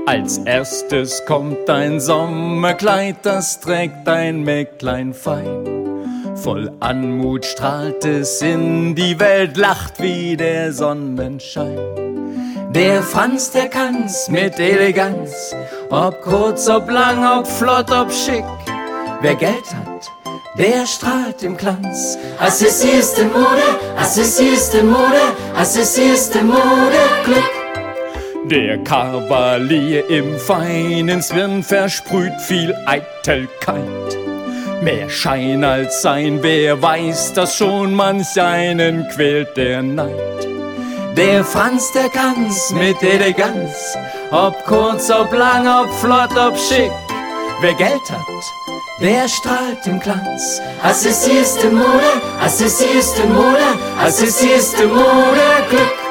Als erstes kommt ein Sommerkleid, das trägt ein Mägdlein fein. Voll Anmut strahlt es in die Welt, lacht wie der Sonnenschein. Der Franz, der kann's mit Eleganz, ob kurz, ob lang, ob flott, ob schick. Wer Geld hat, der strahlt im Glanz. Assisi ist in Mode, Assisi ist in Mode, Assisi ist in Mode, Glück. Der Kavalier im feinen Zwirn versprüht viel Eitelkeit. Mehr Schein als Sein, wer weiß das schon, manch einen quält der Neid. Der Franz, der kann's mit Eleganz, ob kurz, ob lang, ob flott, ob schick. Wer Geld hat, der strahlt im Glanz. Assisi ist in Mode, Assisi ist in Mode, Assisi ist in Mode, Glück.